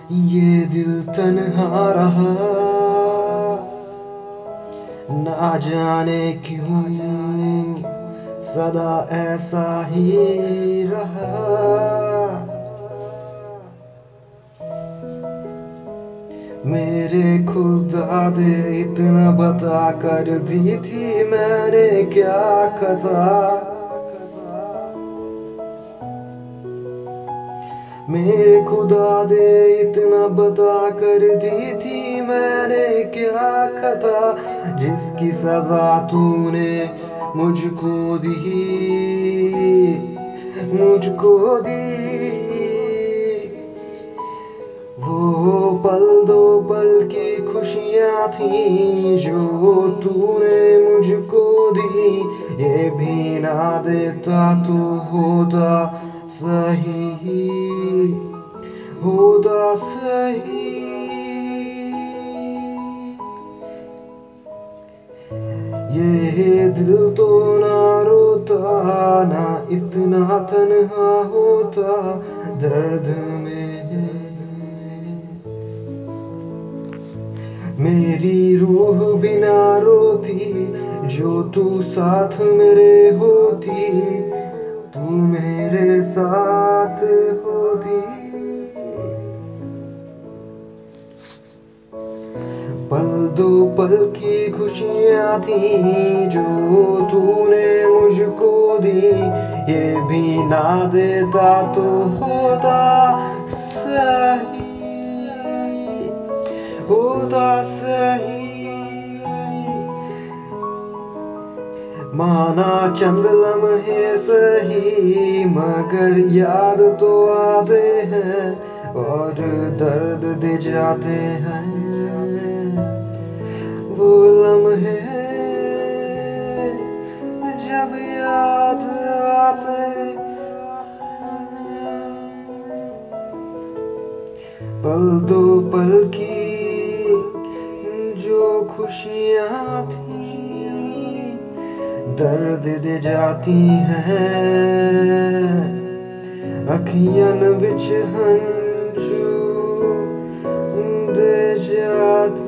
ये दिल तन्हा रहा, ना जाने क्यों सदा ऐसा ही रहा। मेरे खुदा दे इतना बता कर दी थी मैंने क्या खता। मेरे खुदा दे इतना बता कर दी थी मैंने क्या खता, जिसकी सजा तूने मुझको दी। वो पल दो पल की खुशियाँ थी जो तूने मुझको दी, ये भी ना देता तो होता सही। ये दिल तो ना रोता, ना इतना तन्हा होता दर्द में। मेरी रूह बिना रोती जो तू साथ मेरे होती, तू मेरे साथ होती। पल दो पल की खुशियाँ थी जो तूने मुझको दी, ये भी ना देता तो होता सही। माना चंद लम्हे सही मगर याद तो आते हैं और दर्द दे जाते हैं। वो लम्हे जब याद आते, पल दो पल की जो खुशियाँ थी दर्द दे जाती हैं। अखियन विच हंजू दे जाती।